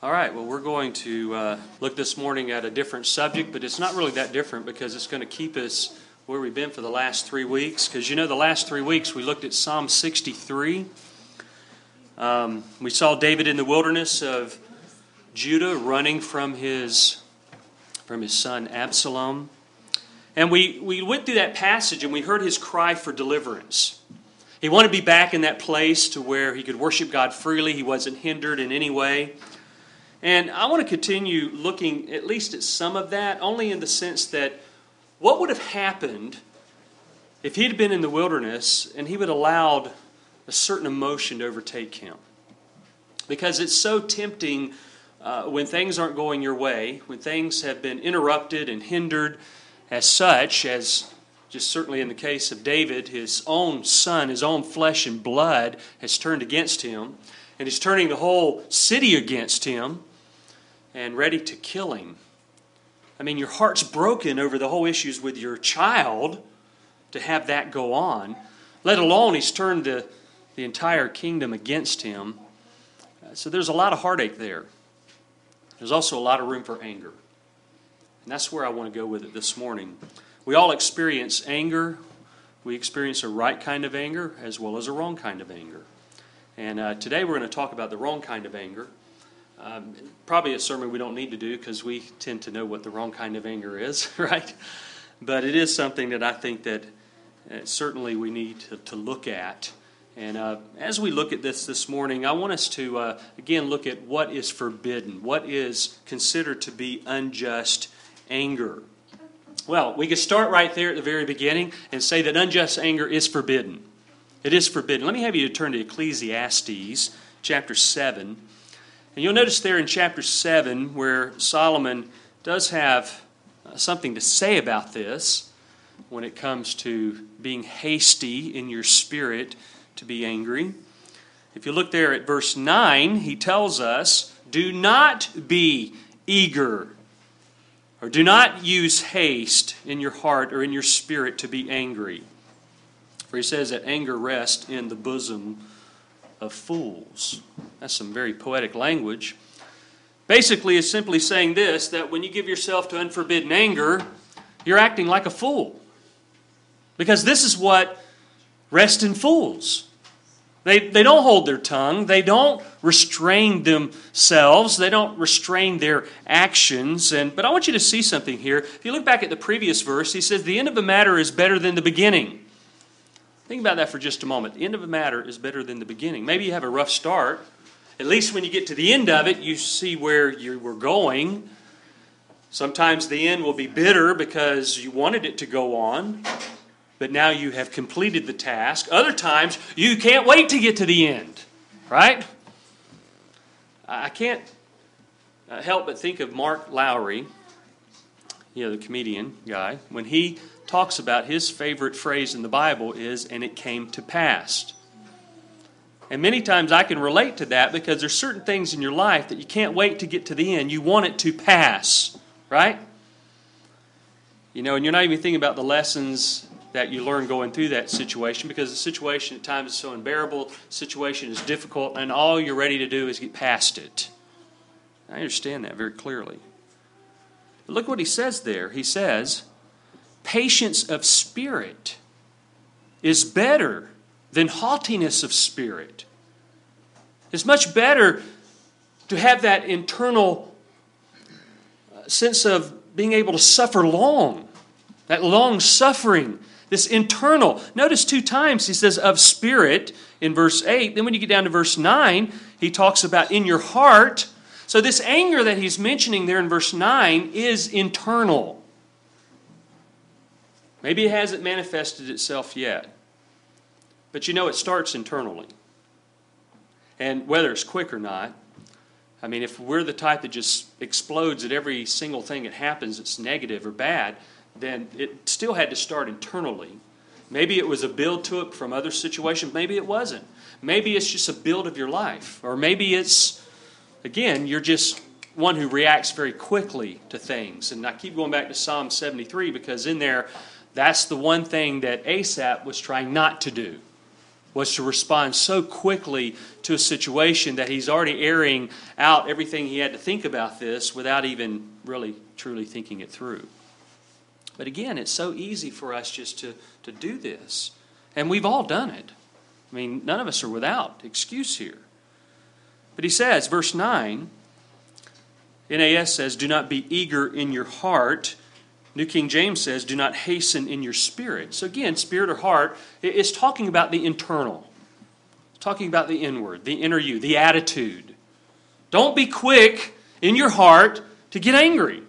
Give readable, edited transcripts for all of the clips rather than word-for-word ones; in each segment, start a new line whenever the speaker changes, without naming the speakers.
All right, well, we're going to look this morning at a different subject, but it's not really that different because it's going to keep us where we've been for the last 3 weeks. Because the last 3 weeks we looked at Psalm 63. We saw David in the wilderness of Judah running from his son Absalom. And we went through that passage and we heard his cry for deliverance. He wanted to be back in that place to where he could worship God freely. He wasn't hindered in any way. And I want to continue looking at least at some of that, only in the sense that what would have happened if he'd been in the wilderness and he would have allowed a certain emotion to overtake him. Because it's so tempting when things aren't going your way, when things have been interrupted and hindered as such, as just certainly in the case of David, his own son, his own flesh and blood has turned against him, and he's turning the whole city against him and ready to kill him. I mean, your heart's broken over the whole issues with your child to have that go on, let alone he's turned the entire kingdom against him. So there's a lot of heartache there. There's also a lot of room for anger. And that's where I want to go with it this morning. We all experience anger. We experience a right kind of anger as well as a wrong kind of anger. And today we're going to talk about the wrong kind of anger. Probably a sermon we don't need to do because we tend to know what the wrong kind of anger is, right? But it is something that I think that certainly we need to look at. And as we look at this morning, I want us to, again, look at what is forbidden, what is considered to be unjust anger. Well, we could start right there at the very beginning and say that unjust anger is forbidden. It is forbidden. Let me have you turn to Ecclesiastes chapter 7. And you'll notice there in chapter 7 where Solomon does have something to say about this when it comes to being hasty in your spirit to be angry. If you look there at verse 9, he tells us, do not be eager, or do not use haste in your heart or in your spirit to be angry. For he says that anger rests in the bosom of fools. That's some very poetic language. Basically, it's simply saying this, that when you give yourself to unforbidden anger, you're acting like a fool. Because this is what rests in fools. They don't hold their tongue. They don't restrain themselves. They don't restrain their actions. But I want you to see something here. If you look back at the previous verse, he says, the end of a matter is better than the beginning. Think about that for just a moment. The end of a matter is better than the beginning. Maybe you have a rough start. At least when you get to the end of it, you see where you were going. Sometimes the end will be bitter because you wanted it to go on, but now you have completed the task. Other times, you can't wait to get to the end, right? I can't help but think of Mark Lowry, the comedian guy, when he talks about his favorite phrase in the Bible is, and it came to pass. And many times I can relate to that because there's certain things in your life that you can't wait to get to the end. You want it to pass, right? And you're not even thinking about the lessons that you learn going through that situation because the situation at times is so unbearable, the situation is difficult, and all you're ready to do is get past it. I understand that very clearly. But look what he says there. He says, patience of spirit is better than haughtiness of spirit. It's much better to have that internal sense of being able to suffer long, that long suffering, this internal. Notice 2 times he says of spirit in verse 8. Then when you get down to verse 9, he talks about in your heart. So this anger that he's mentioning there in verse 9 is internal. Maybe it hasn't manifested itself yet. But it starts internally. And whether it's quick or not, I mean, if we're the type that just explodes at every single thing that happens that's negative or bad, then it still had to start internally. Maybe it was a build to it from other situations. Maybe it wasn't. Maybe it's just a build of your life. Or maybe it's, again, you're just one who reacts very quickly to things. And I keep going back to Psalm 73 because in there, that's the one thing that Asaph was trying not to do. was to respond so quickly to a situation that he's already airing out everything he had to think about this without even really truly thinking it through. But again, it's so easy for us just to do this. And we've all done it. I mean, none of us are without excuse here. But he says, verse 9, NAS says, do not be eager in your heart. New King James says, do not hasten in your spirit. So again, spirit or heart is talking about the internal. It's talking about the inward, the inner you, the attitude. Don't be quick in your heart to get angry.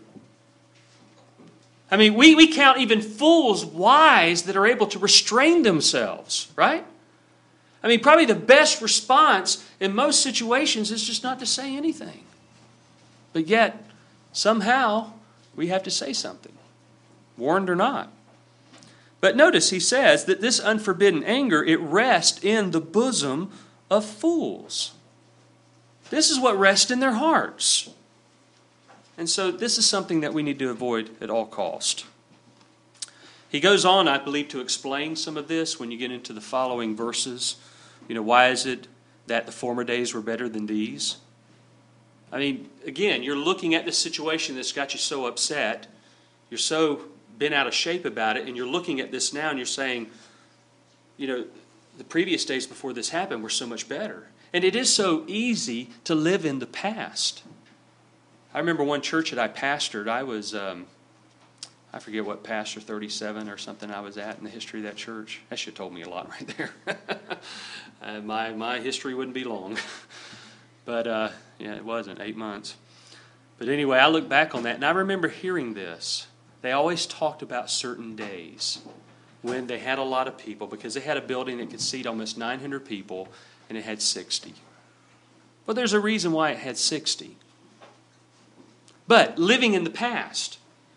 I mean, we count even fools wise that are able to restrain themselves, right? I mean, probably the best response in most situations is just not to say anything. But yet, somehow, we have to say something, warned or not. But notice he says that this unforbidden anger, it rests in the bosom of fools. This is what rests in their hearts. And so this is something that we need to avoid at all cost. He goes on, I believe, to explain some of this when you get into the following verses. You know, why is it that the former days were better than these? I mean, again, you're looking at this situation that's got you so upset. You're so bent out of shape about it, and you're looking at this now and you're saying, you know, the previous days before this happened were so much better. And it is so easy to live in the past. I remember one church that I pastored, I was, I forget what, pastor 37 or something I was at in the history of that church. That should have told me a lot right there. My history wouldn't be long. But, yeah, it wasn't, 8 months. But anyway, I look back on that, and I remember hearing this. They always talked about certain days when they had a lot of people, because they had a building that could seat almost 900 people, and it had 60. Well, there's a reason why it had 60. But living in the past,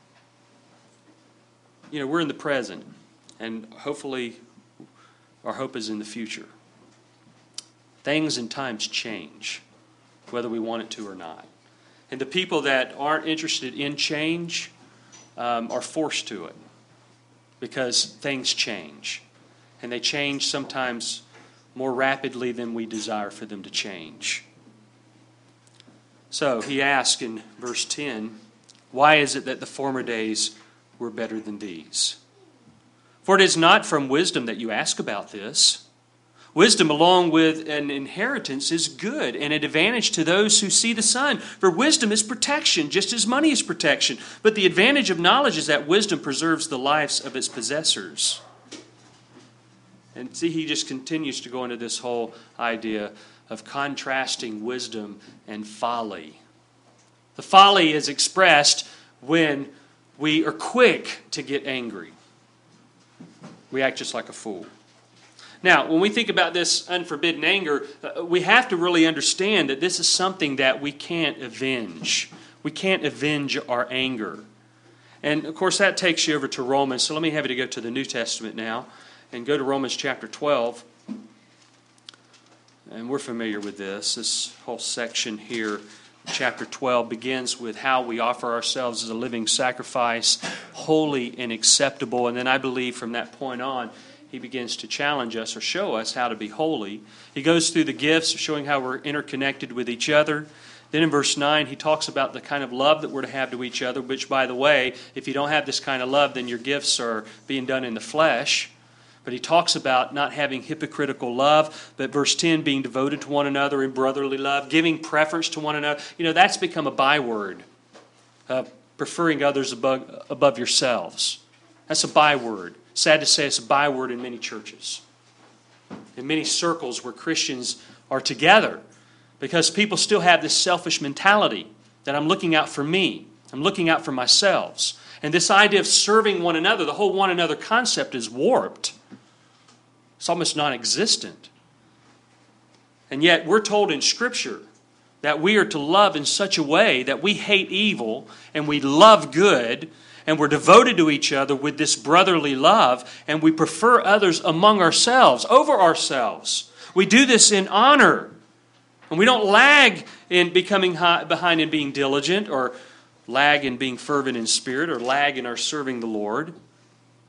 you know, we're in the present, and hopefully our hope is in the future. Things and times change, whether we want it to or not. And the people that aren't interested in change are forced to it because things change. And they change sometimes more rapidly than we desire for them to change. So he asks in verse 10, why is it that the former days were better than these? For it is not from wisdom that you ask about this. Wisdom along with an inheritance is good and an advantage to those who see the sun. For wisdom is protection, just as money is protection. But the advantage of knowledge is that wisdom preserves the lives of its possessors. And see, he just continues to go into this whole idea of contrasting wisdom and folly. The folly is expressed when we are quick to get angry. We act just like a fool. Now, when we think about this unforbidden anger, we have to really understand that this is something that we can't avenge. We can't avenge our anger. And, of course, that takes you over to Romans. So let me have you to go to the New Testament now and go to Romans chapter 12. And we're familiar with this. This whole section here, chapter 12, begins with how we offer ourselves as a living sacrifice, holy and acceptable. And then I believe from that point on, he begins to challenge us or show us how to be holy. He goes through the gifts of showing how we're interconnected with each other. Then in verse 9, he talks about the kind of love that we're to have to each other, which, by the way, if you don't have this kind of love, then your gifts are being done in the flesh. But he talks about not having hypocritical love, but verse 10, being devoted to one another in brotherly love, giving preference to one another. You know, that's become a byword, preferring others above yourselves. That's a byword. Sad to say, it's a byword in many churches, in many circles where Christians are together, because people still have this selfish mentality that I'm looking out for me, I'm looking out for myself. And this idea of serving one another, the whole one another concept is warped. It's almost non-existent. And yet we're told in Scripture that we are to love in such a way that we hate evil and we love good, and we're devoted to each other with this brotherly love, and we prefer others among ourselves, over ourselves. We do this in honor. And we don't lag in becoming behind in being diligent, or lag in being fervent in spirit, or lag in our serving the Lord.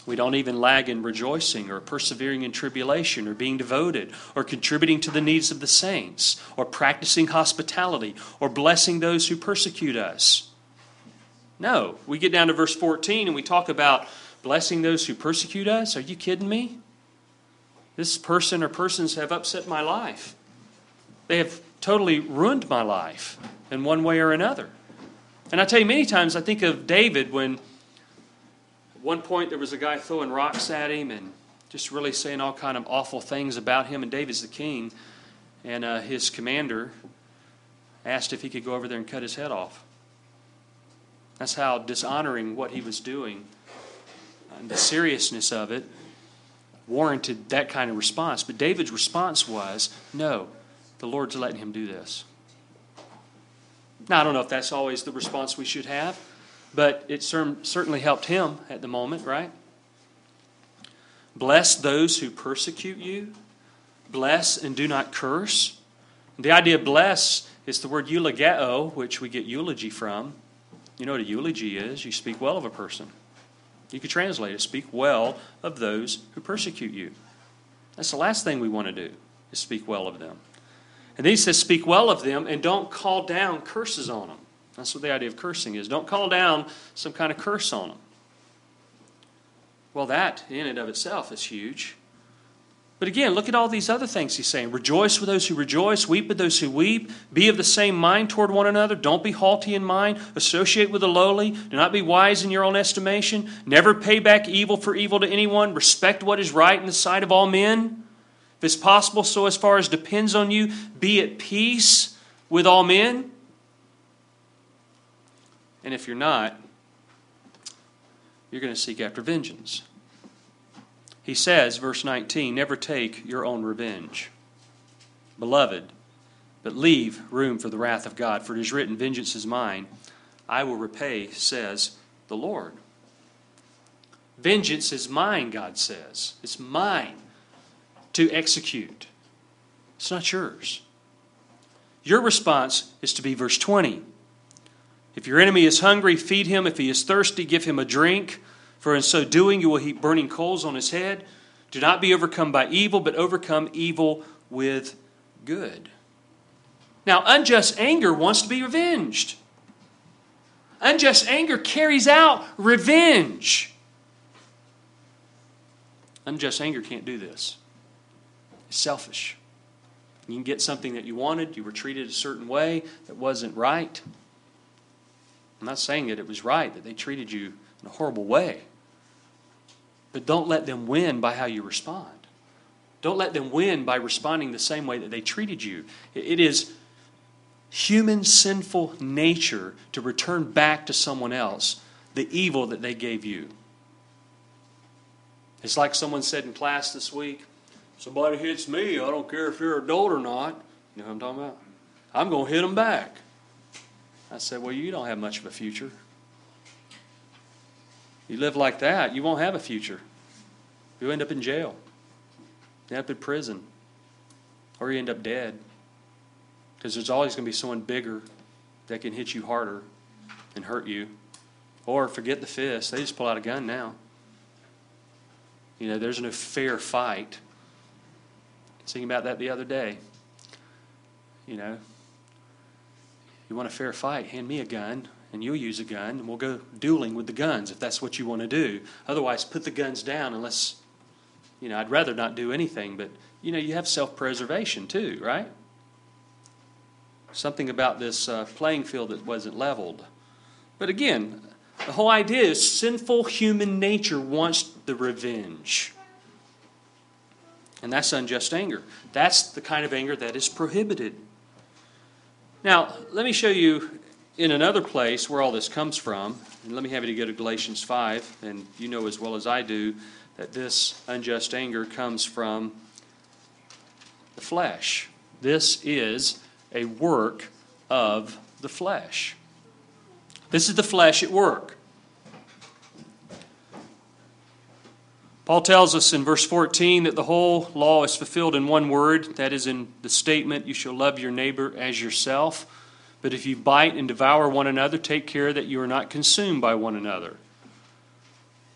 We don't even lag in rejoicing or persevering in tribulation or being devoted or contributing to the needs of the saints or practicing hospitality or blessing those who persecute us. No, we get down to verse 14 and we talk about blessing those who persecute us. Are you kidding me? This person or persons have upset my life. They have totally ruined my life in one way or another. And I tell you, many times I think of David when at one point there was a guy throwing rocks at him and just really saying all kind of awful things about him. And David's the king. And his commander asked if he could go over there and cut his head off. That's how dishonoring what he was doing. And the seriousness of it warranted that kind of response. But David's response was, no, the Lord's letting him do this. Now, I don't know if that's always the response we should have, but it certainly helped him at the moment, right? Bless those who persecute you. Bless and do not curse. The idea of bless is the word eulogeo, which we get eulogy from. You know what a eulogy is? You speak well of a person. You could translate it, speak well of those who persecute you. That's the last thing we want to do, is speak well of them. And then he says, speak well of them and don't call down curses on them. That's what the idea of cursing is. Don't call down some kind of curse on them. Well, that in and of itself is huge. But again, look at all these other things he's saying. Rejoice with those who rejoice, weep with those who weep, be of the same mind toward one another, don't be haughty in mind, associate with the lowly, do not be wise in your own estimation, never pay back evil for evil to anyone, respect what is right in the sight of all men. If it's possible, so as far as depends on you, be at peace with all men. And if you're not, you're going to seek after vengeance. He says, verse 19, never take your own revenge, beloved, but leave room for the wrath of God. For it is written, vengeance is mine, I will repay, says the Lord. Vengeance is mine, God says. It's mine to execute. It's not yours. Your response is to be verse 20. If your enemy is hungry, feed him. If he is thirsty, give him a drink. For in so doing, you will heap burning coals on his head. Do not be overcome by evil, but overcome evil with good. Now, unjust anger wants to be revenged. Unjust anger carries out revenge. Unjust anger can't do this. It's selfish. You can get something that you wanted. You were treated a certain way that wasn't right. I'm not saying that it was right, that they treated you in a horrible way. But don't let them win by how you respond. Don't let them win by responding the same way that they treated you. It is human sinful nature to return back to someone else the evil that they gave you. It's like someone said in class this week, somebody hits me, I don't care if you're an adult or not. You know what I'm talking about? I'm going to hit them back. I said, well, you don't have much of a future. You live like that, you won't have a future. You end up in jail. You end up in prison. Or you end up dead. Because there's always going to be someone bigger that can hit you harder and hurt you. Or forget the fist. They just pull out a gun now. You know, there's no fair fight. I was thinking about that the other day. You know, you want a fair fight, hand me a gun. And you'll use a gun, and we'll go dueling with the guns if that's what you want to do. Otherwise, put the guns down unless, you know, I'd rather not do anything. But, you know, you have self-preservation too, right? Something about this playing field that wasn't leveled. But again, the whole idea is sinful human nature wants the revenge. And that's unjust anger. That's the kind of anger that is prohibited. Now, let me show you in another place where all this comes from. And let me have you go to Galatians 5. And you know as well as I do that this unjust anger comes from the flesh. This is a work of the flesh. This is the flesh at work. Paul tells us in verse 14 that the whole law is fulfilled in one word. That is in the statement, you shall love your neighbor as yourself. But if you bite and devour one another, take care that you are not consumed by one another.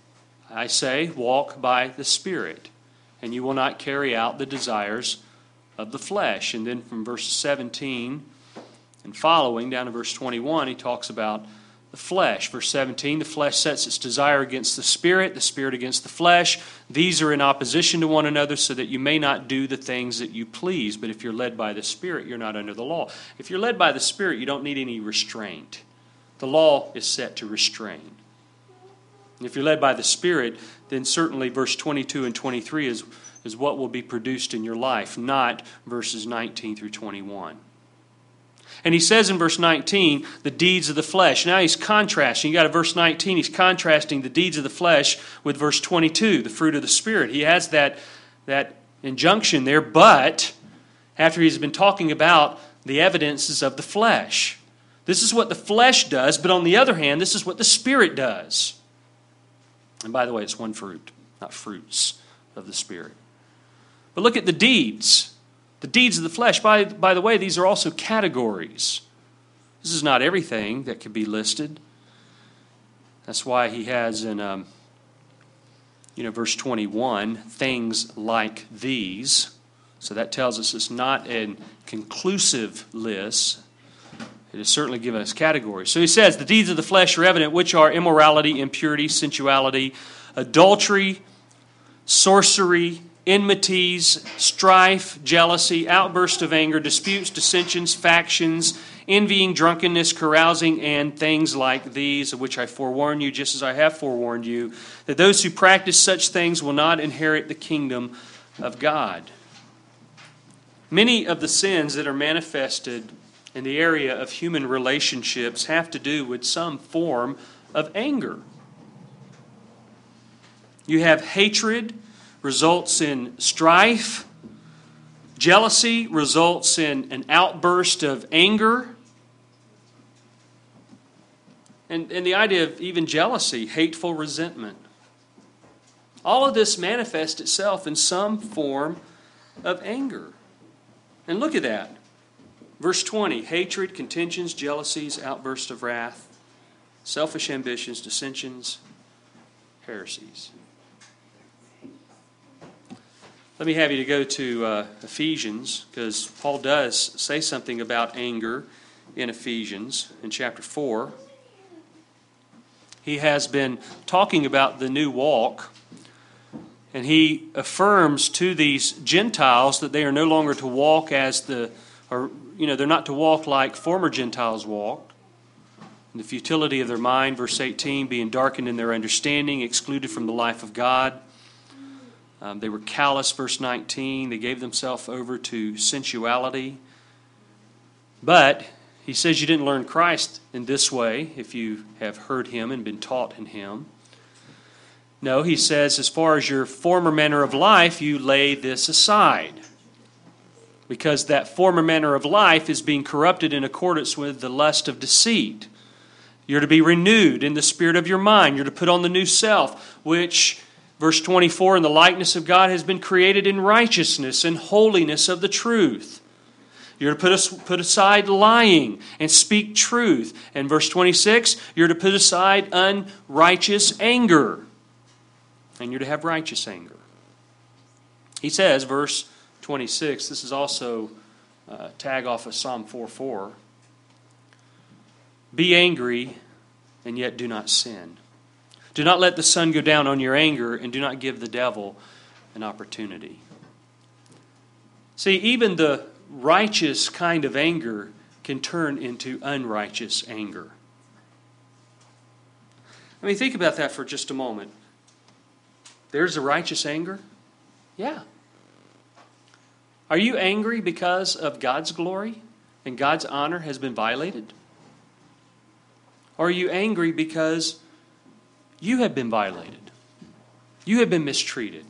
I say, walk by the Spirit, and you will not carry out the desires of the flesh. And then from verse 17 and following down to verse 21, he talks about the flesh. Verse 17, the flesh sets its desire against the Spirit against the flesh. These are in opposition to one another, so that you may not do the things that you please. But if you're led by the Spirit, you're not under the law. If you're led by the Spirit, you don't need any restraint. The law is set to restrain. And if you're led by the Spirit, then certainly verse 22 and 23 is what will be produced in your life, not verses 19 through 21. And he says in verse 19, the deeds of the flesh. Now he's contrasting. You got to verse 19, he's contrasting the deeds of the flesh with verse 22, the fruit of the Spirit. He has that injunction there, but after he's been talking about the evidences of the flesh. This is what the flesh does, but on the other hand, this is what the Spirit does. And by the way, it's one fruit, not fruits of the Spirit. But look at the deeds. The deeds of the flesh. By the way, these are also categories. This is not everything that could be listed. That's why he has in verse 21, things like these. So that tells us it's not a conclusive list. It is certainly given us categories. So he says, the deeds of the flesh are evident, which are immorality, impurity, sensuality, adultery, sorcery, enmities, strife, jealousy, outburst of anger, disputes, dissensions, factions, envying, drunkenness, carousing, and things like these, of which I forewarn you, just as I have forewarned you, that those who practice such things will not inherit the kingdom of God. Many of the sins that are manifested in the area of human relationships have to do with some form of anger. You have hatred, results in strife. Jealousy results in an outburst of anger. And the idea of even jealousy, hateful resentment. All of this manifests itself in some form of anger. And look at that. Verse 20, hatred, contentions, jealousies, outbursts of wrath, selfish ambitions, dissensions, heresies. Let me have you to go to Ephesians, because Paul does say something about anger in Ephesians in chapter 4. He has been talking about the new walk, and he affirms to these Gentiles that they are no longer to walk they're not to walk like former Gentiles walked. The futility of their mind, verse 18, being darkened in their understanding, excluded from the life of God. They were callous, verse 19. They gave themselves over to sensuality. But he says you didn't learn Christ in this way if you have heard him and been taught in him. No, he says as far as your former manner of life, you lay this aside. Because that former manner of life is being corrupted in accordance with the lust of deceit. You're to be renewed in the spirit of your mind. You're to put on the new self, which, verse 24, in the likeness of God has been created in righteousness and holiness of the truth. You're to put aside lying and speak truth. And verse 26, you're to put aside unrighteous anger. And you're to have righteous anger. He says, verse 26, this is also tag off of Psalm 4:4. Be angry, and yet do not sin. Do not let the sun go down on your anger, and do not give the devil an opportunity. See, even the righteous kind of anger can turn into unrighteous anger. I mean, think about that for just a moment. There's a righteous anger? Yeah. Are you angry because of God's glory and God's honor has been violated? Or are you angry because you have been violated? You have been mistreated.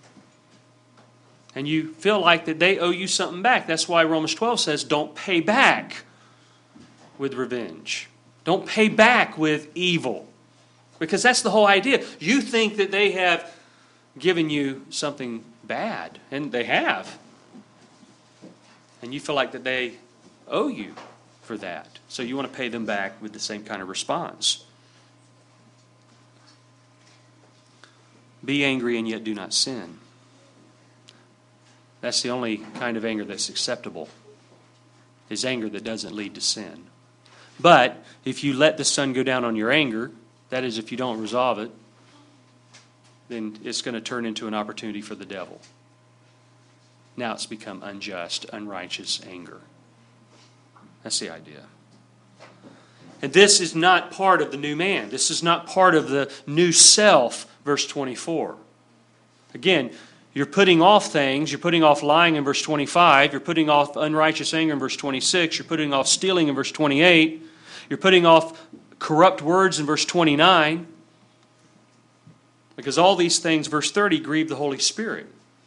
And you feel like that they owe you something back. That's why Romans 12 says, don't pay back with revenge. Don't pay back with evil. Because that's the whole idea. You think that they have given you something bad, and they have. And you feel like that they owe you for that. So you want to pay them back with the same kind of response. Be angry and yet do not sin. That's the only kind of anger that's acceptable, is anger that doesn't lead to sin. But if you let the sun go down on your anger, that is, if you don't resolve it, then it's going to turn into an opportunity for the devil. Now it's become unjust, unrighteous anger. That's the idea. And this is not part of the new man. This is not part of the new self, verse 24. Again, you're putting off things. You're putting off lying in verse 25. You're putting off unrighteous anger in verse 26. You're putting off stealing in verse 28. You're putting off corrupt words in verse 29. Because all these things, verse 30, grieve the Holy Spirit.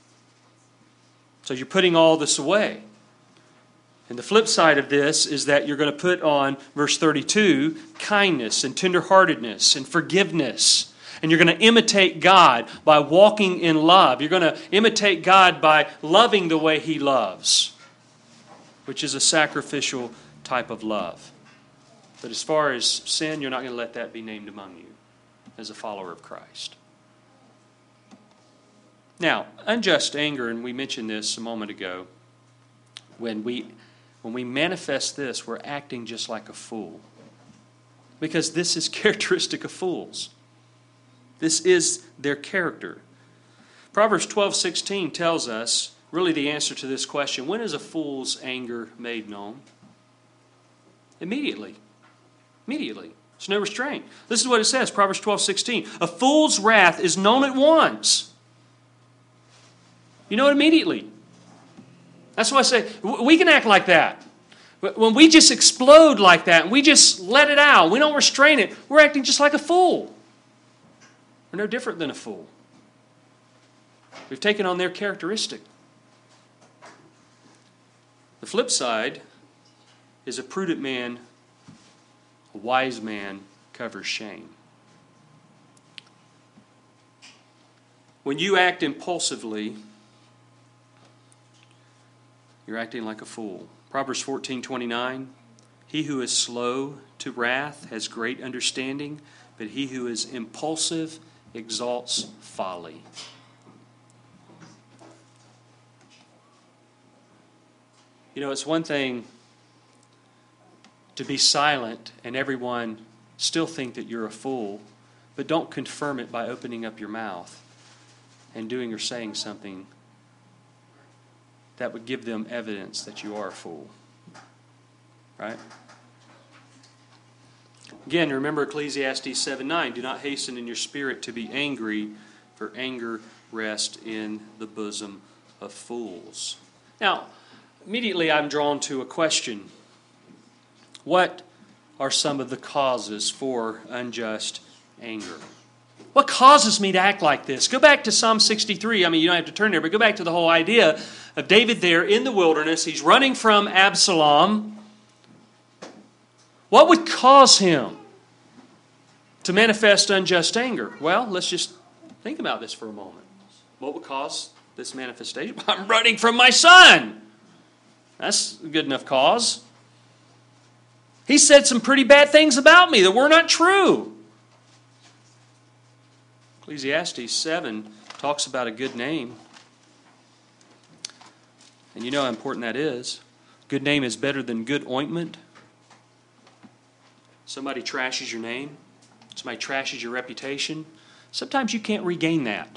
So you're putting all this away. And the flip side of this is that you're going to put on, verse 32, kindness and tenderheartedness and forgiveness. And you're going to imitate God by walking in love. You're going to imitate God by loving the way He loves, which is a sacrificial type of love. But as far as sin, you're not going to let that be named among you as a follower of Christ. Now, unjust anger, and we mentioned this a moment ago, when we manifest this, we're acting just like a fool. Because this is characteristic of fools. This is their character. Proverbs 12:16 tells us really the answer to this question. When is a fool's anger made known? Immediately. Immediately. There's no restraint. This is what it says, Proverbs 12:16. A fool's wrath is known at once. You know it immediately. That's why I say we can act like that. When we just explode like that and we just let it out, we don't restrain it, we're acting just like a fool. We're no different than a fool. We've taken on their characteristic. The flip side is a prudent man, a wise man covers shame. When you act impulsively, you're acting like a fool. Proverbs 14:29, he who is slow to wrath has great understanding, but he who is impulsive exalts folly. You know, it's one thing to be silent and everyone still think that you're a fool, but don't confirm it by opening up your mouth and doing or saying something that would give them evidence that you are a fool. Right? Again, remember Ecclesiastes 7:9. Do not hasten in your spirit to be angry, for anger rests in the bosom of fools. Now, immediately I'm drawn to a question. What are some of the causes for unjust anger? What causes me to act like this? Go back to Psalm 63. I mean, you don't have to turn there, but go back to the whole idea of David there in the wilderness. He's running from Absalom. What would cause him to manifest unjust anger? Well, let's just think about this for a moment. What would cause this manifestation? I'm running from my son. That's a good enough cause. He said some pretty bad things about me that were not true. Ecclesiastes 7 talks about a good name. And you know how important that is. Good name is better than good ointment. Somebody trashes your name. Somebody trashes your reputation. Sometimes you can't regain that.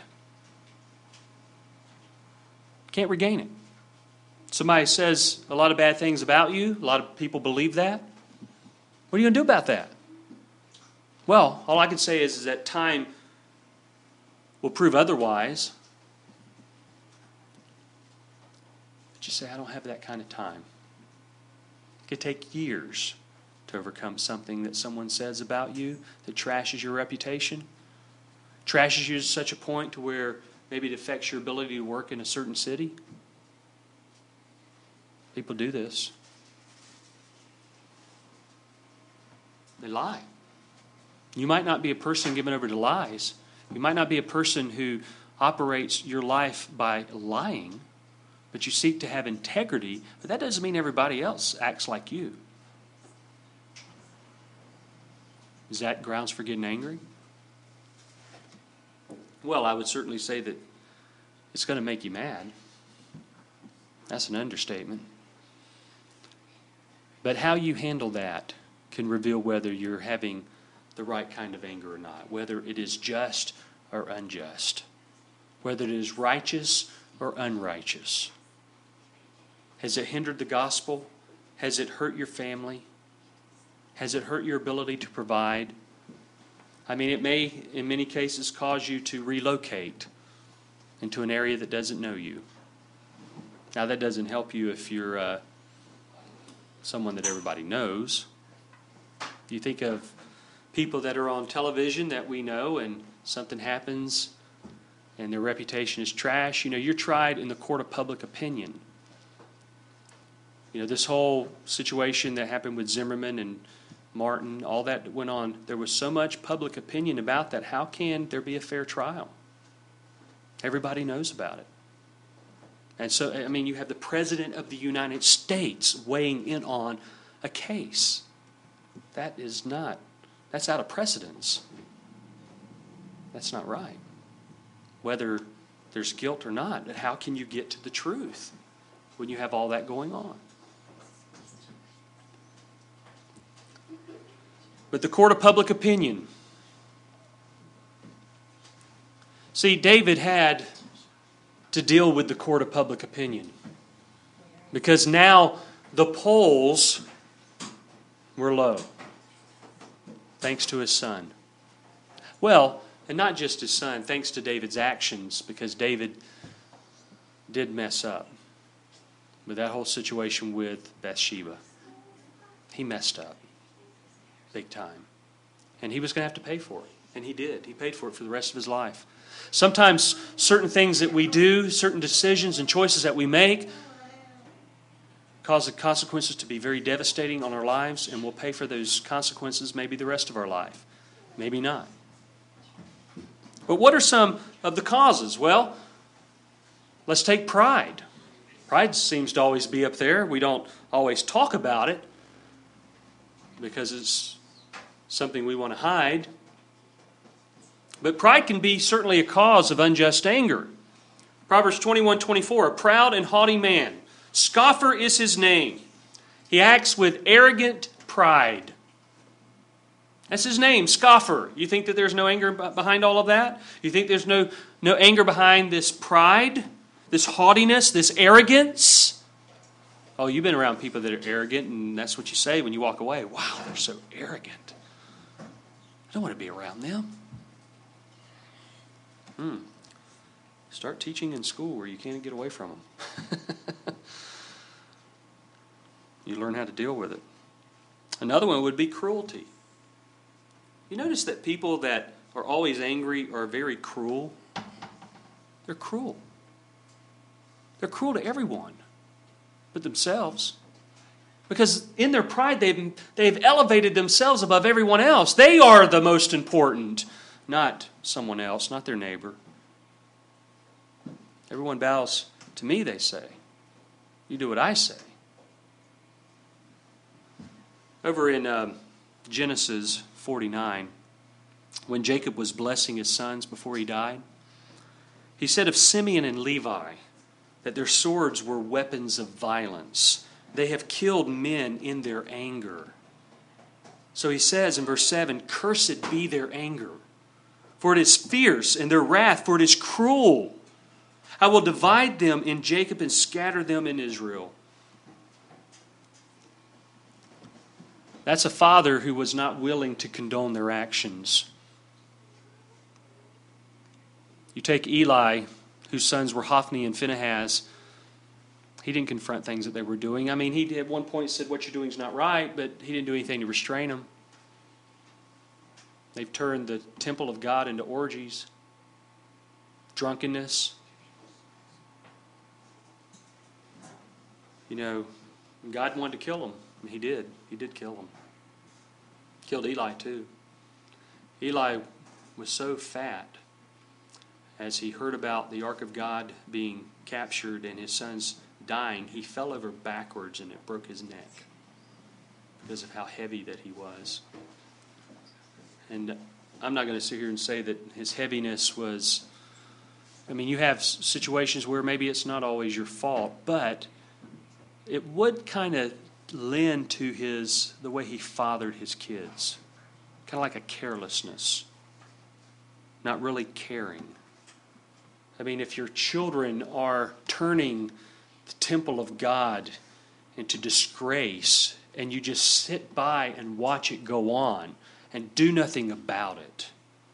Can't regain it. Somebody says a lot of bad things about you. A lot of people believe that. What are you going to do about that? Well, all I can say is that time will prove otherwise. But you say, I don't have that kind of time. It could take years to overcome something that someone says about you that trashes your reputation, trashes you to such a point to where maybe it affects your ability to work in a certain city. People do this. They lie. You might not be a person given over to lies. You might not be a person who operates your life by lying, but you seek to have integrity, but that doesn't mean everybody else acts like you. Is that grounds for getting angry? Well, I would certainly say that it's going to make you mad. That's an understatement. But how you handle that can reveal whether you're having the right kind of anger or not, whether it is just or unjust, whether it is righteous or unrighteous. Has it hindered the gospel? Has it hurt your family? Has it hurt your ability to provide? I mean, it may, in many cases, cause you to relocate into an area that doesn't know you. Now, that doesn't help you if you're someone that everybody knows. You think of people that are on television that we know, and something happens and their reputation is trash. You know, you're tried in the court of public opinion. You know, this whole situation that happened with Zimmerman and Martin, all that went on, there was so much public opinion about that. How can there be a fair trial? Everybody knows about it. And so, I mean, you have the President of the United States weighing in on a case. That's out of precedence. That's not right. Whether there's guilt or not, how can you get to the truth when you have all that going on? But the court of public opinion. See, David had to deal with the court of public opinion, because now the polls were low, thanks to his son. Well, and not just his son, thanks to David's actions, because David did mess up with that whole situation with Bathsheba. He messed up big time. And he was going to have to pay for it. And he did. He paid for it for the rest of his life. Sometimes certain things that we do, certain decisions and choices that we make, cause the consequences to be very devastating on our lives, and we'll pay for those consequences maybe the rest of our life. Maybe not. But what are some of the causes? Well, let's take pride. Pride seems to always be up there. We don't always talk about it because it's something we want to hide. But pride can be certainly a cause of unjust anger. Proverbs 21:24, a proud and haughty man, scoffer is his name. He acts with arrogant pride. That's his name, scoffer. You think that there's no anger behind all of that? You think there's no anger behind this pride, this haughtiness, this arrogance? Oh, you've been around people that are arrogant, and that's what you say when you walk away. Wow, they're so arrogant. I don't want to be around them. Start teaching in school where you can't get away from them. You learn how to deal with it. Another one would be cruelty. You notice that people that are always angry are very cruel. They're cruel. They're cruel to everyone but themselves. Because in their pride, they've elevated themselves above everyone else. They are the most important, not someone else, not their neighbor. Everyone bows to me, they say. You do what I say. Over in Genesis 49, when Jacob was blessing his sons before he died, he said of Simeon and Levi that their swords were weapons of violence. They have killed men in their anger. So he says in verse 7, cursed be their anger, for it is fierce, and their wrath, for it is cruel. I will divide them in Jacob and scatter them in Israel. That's a father who was not willing to condone their actions. You take Eli, whose sons were Hophni and Phinehas. He didn't confront things that they were doing. I mean, he at one point said, what you're doing is not right, but he didn't do anything to restrain them. They've turned the temple of God into orgies, drunkenness. You know, God wanted to kill them, and he did. He did kill them. Killed Eli too. Eli was so fat as he heard about the Ark of God being captured and his sons dying, he fell over backwards and it broke his neck because of how heavy that he was. And I'm not going to sit here and say that his heaviness was I mean, you have situations where maybe it's not always your fault, but it would kind of lend to the way he fathered his kids. Kind of like a carelessness. Not really caring. I mean, if your children are turning the temple of God into disgrace, and you just sit by and watch it go on and do nothing about it.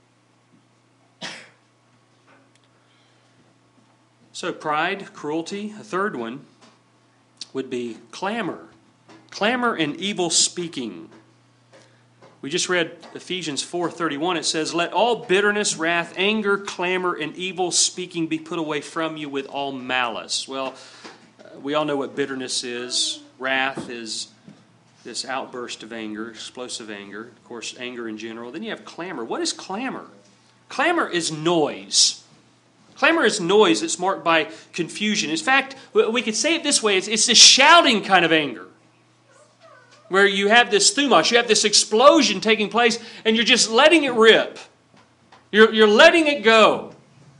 So pride, cruelty. A third one would be clamor. Clamor and evil speaking. We just read Ephesians 4:31. It says, "Let all bitterness, wrath, anger, clamor, and evil speaking be put away from you with all malice." Well, we all know what bitterness is. Wrath is this outburst of anger, explosive anger. Of course, anger in general. Then you have clamor. What is clamor? Clamor is noise. Clamor is noise that's marked by confusion. In fact, we could say it this way. It's this shouting kind of anger, where you have this thumos, you have this explosion taking place, and you're just letting it rip. You're letting it go.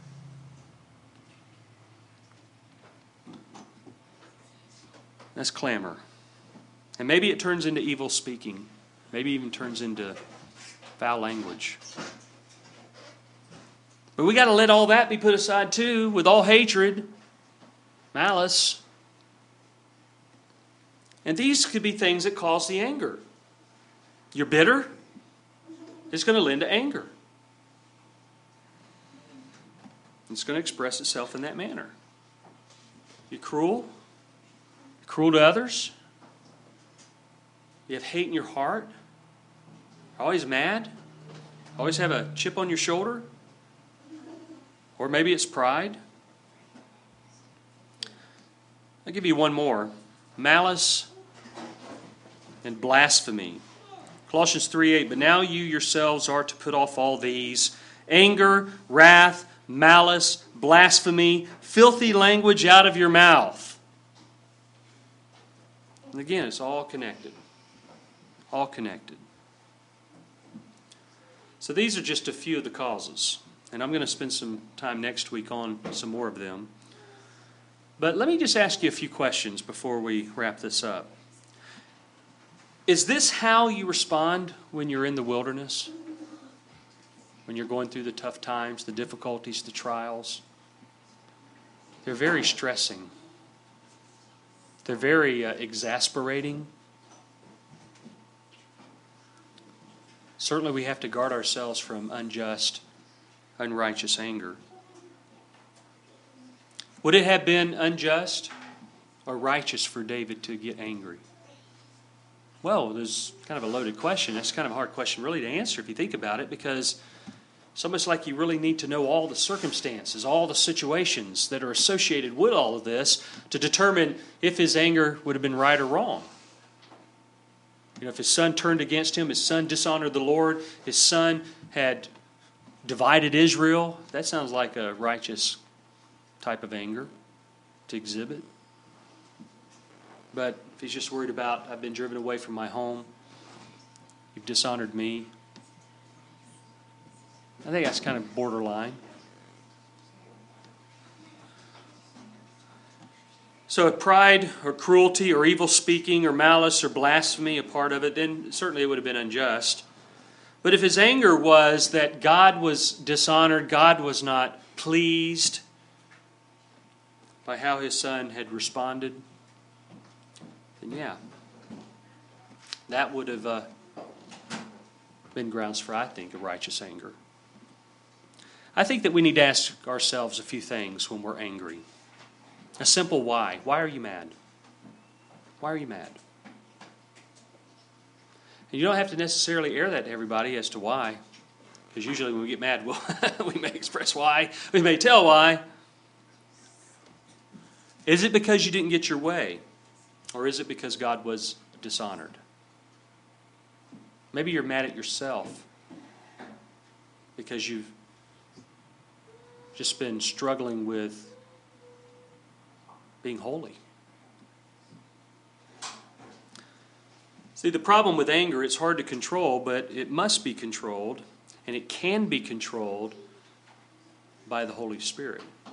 That's clamor. And maybe it turns into evil speaking. Maybe even turns into foul language. But we got to let all that be put aside too, with all hatred, malice. And these could be things that cause the anger. You're bitter, it's going to lend to anger. It's going to express itself in that manner. You're cruel to others. You have hate in your heart. Always mad. Always have a chip on your shoulder. Or maybe it's pride. I'll give you one more. Malice and blasphemy. Colossians 3:8, "But now you yourselves are to put off all these: anger, wrath, malice, blasphemy, filthy language out of your mouth." And again, it's all connected. All connected. So these are just a few of the causes. And I'm going to spend some time next week on some more of them. But let me just ask you a few questions before we wrap this up. Is this how you respond when you're in the wilderness? When you're going through the tough times, the difficulties, the trials? They're very stressing. They're very exasperating. Certainly we have to guard ourselves from unjust, unrighteous anger. Would it have been unjust or righteous for David to get angry? Well, there's kind of a loaded question. That's kind of a hard question really to answer if you think about it, because it's almost like you really need to know all the circumstances, all the situations that are associated with all of this to determine if his anger would have been right or wrong. You know, if his son turned against him, his son dishonored the Lord, his son had divided Israel, that sounds like a righteous type of anger to exhibit. But if he's just worried about, I've been driven away from my home, you've dishonored me, I think that's kind of borderline. So if pride or cruelty or evil speaking or malice or blasphemy a part of it, then certainly it would have been unjust. But if his anger was that God was dishonored, God was not pleased by how his son had responded, then yeah, that would have been grounds for, I think, a righteous anger. I think that we need to ask ourselves a few things when we're angry. A simple why. Why are you mad? Why are you mad? And you don't have to necessarily air that to everybody as to why, because usually when we get mad, we may express why. We may tell why. Is it because you didn't get your way? Or is it because God was dishonored? Maybe you're mad at yourself because you've just been struggling with being holy. See, the problem with anger, it's hard to control, but it must be controlled, and it can be controlled by the Holy Spirit.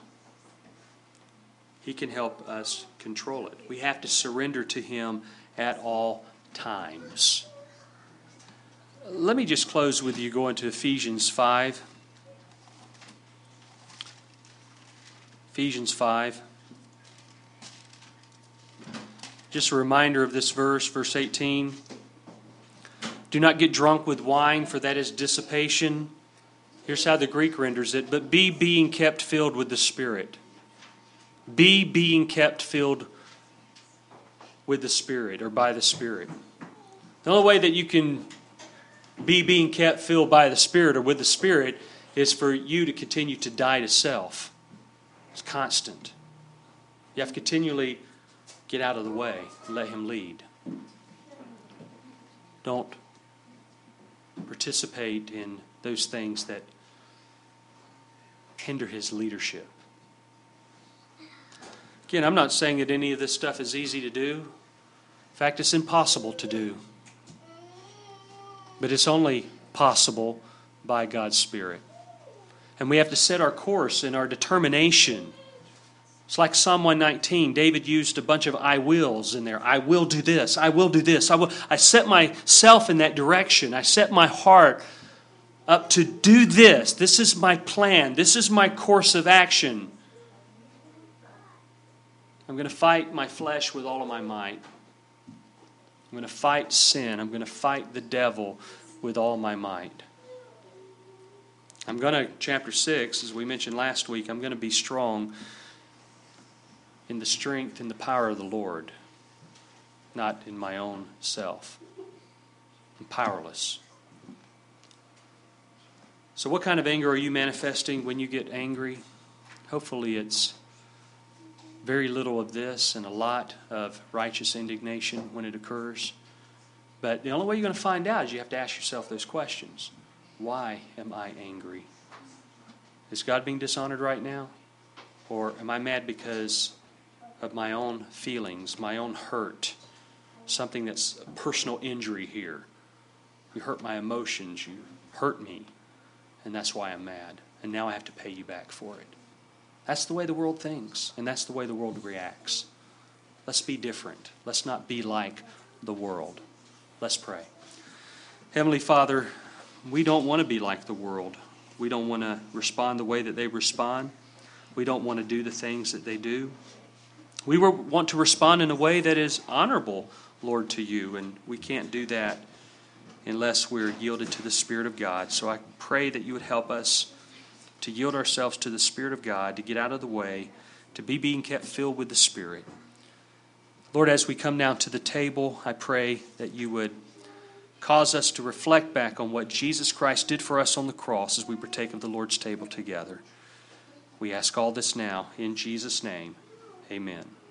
He can help us control it. We have to surrender to Him at all times. Let me just close with you going to Ephesians 5. Ephesians 5. Just a reminder of this verse, verse 18. Do not get drunk with wine, for that is dissipation. Here's how the Greek renders it. But be being kept filled with the Spirit. Be being kept filled with the Spirit, or by the Spirit. The only way that you can be being kept filled by the Spirit or with the Spirit is for you to continue to die to self. It's constant. You have to continually get out of the way and let Him lead. Don't participate in those things that hinder His leadership. Again, I'm not saying that any of this stuff is easy to do. In fact, it's impossible to do. But it's only possible by God's Spirit. And we have to set our course in our determination. It's like Psalm 119. David used a bunch of I wills in there. I will do this. I will do this. I set myself in that direction. I set my heart up to do this. This is my plan. This is my course of action. I'm going to fight my flesh with all of my might. I'm going to fight sin. I'm going to fight the devil with all my might. I'm going to, chapter 6, as we mentioned last week, I'm going to be strong in the strength and the power of the Lord, not in my own self. I'm powerless. So what kind of anger are you manifesting when you get angry? Hopefully it's very little of this and a lot of righteous indignation when it occurs. But the only way you're going to find out is you have to ask yourself those questions. Why am I angry? Is God being dishonored right now? Or am I mad because of my own feelings, my own hurt? Something that's a personal injury here. You hurt my emotions. You hurt me. And that's why I'm mad. And now I have to pay you back for it. That's the way the world thinks. And that's the way the world reacts. Let's be different. Let's not be like the world. Let's pray. Heavenly Father, we don't want to be like the world. We don't want to respond the way that they respond. We don't want to do the things that they do. We want to respond in a way that is honorable, Lord, to you. And we can't do that unless we're yielded to the Spirit of God. So I pray that you would help us to yield ourselves to the Spirit of God, to get out of the way, to be being kept filled with the Spirit. Lord, as we come now to the table, I pray that you would cause us to reflect back on what Jesus Christ did for us on the cross as we partake of the Lord's table together. We ask all this now in Jesus' name. Amen.